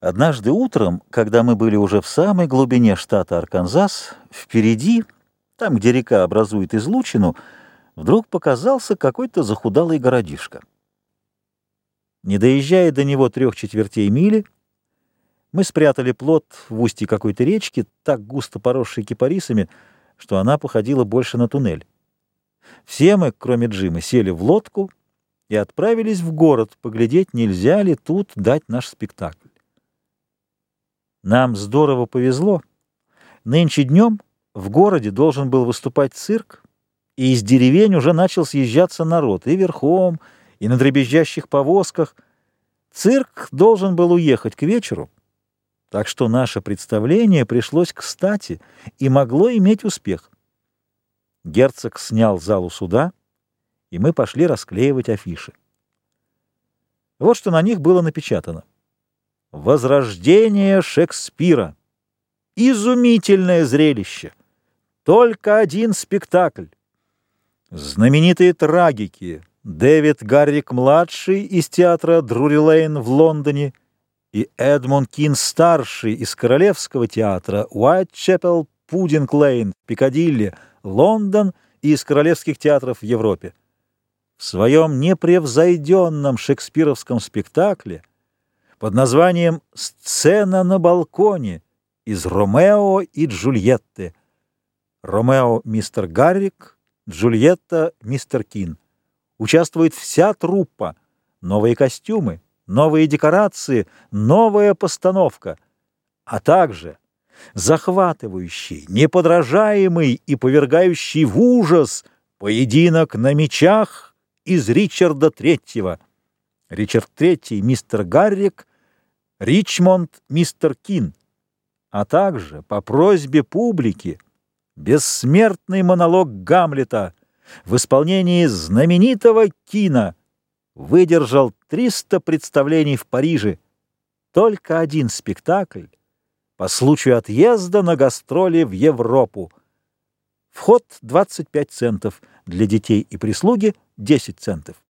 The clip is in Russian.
Однажды утром, когда мы были уже в самой глубине штата Арканзас, впереди, там, где река образует излучину, вдруг показался какой-то захудалый городишко. Не доезжая до него 3/4 мили, мы спрятали плот в устье какой-то речки, так густо поросшей кипарисами, что она походила больше на туннель. Все мы, кроме Джима, сели в лодку и отправились в город поглядеть, нельзя ли тут дать наш спектакль. Нам здорово повезло. Нынче днем в городе должен был выступать цирк, и из деревень уже начал съезжаться народ, и верхом, и на дребезжащих повозках. Цирк должен был уехать к вечеру, так что наше представление пришлось кстати и могло иметь успех. Герцог снял залу суда, и мы пошли расклеивать афиши. Вот что на них было напечатано. «Возрождение Шекспира! Изумительное зрелище! Только один спектакль! Знаменитые трагики Дэвид Гаррик-младший из театра Друри-Лейн в Лондоне и Эдмунд Кин-старший из Королевского театра Уайтчепел Пудинг-Лейн в Пикадилли, Лондон и из королевских театров в Европе. В своем непревзойденном шекспировском спектакле под названием «Сцена на балконе» из «Ромео и Джульетты». Ромео — мистер Гаррик, Джульетта — мистер Кин. Участвует вся труппа, новые костюмы, новые декорации, новая постановка, а также захватывающий, неподражаемый и повергающий в ужас поединок на мечах из Ричарда III. Ричард III — мистер Гаррик, Ричмонд — мистер Кин, а также, по просьбе публики, бессмертный монолог Гамлета в исполнении знаменитого Кина выдержал 300 представлений в Париже. Только один спектакль по случаю отъезда на гастроли в Европу. Вход 25 центов, для детей и прислуги 10 центов.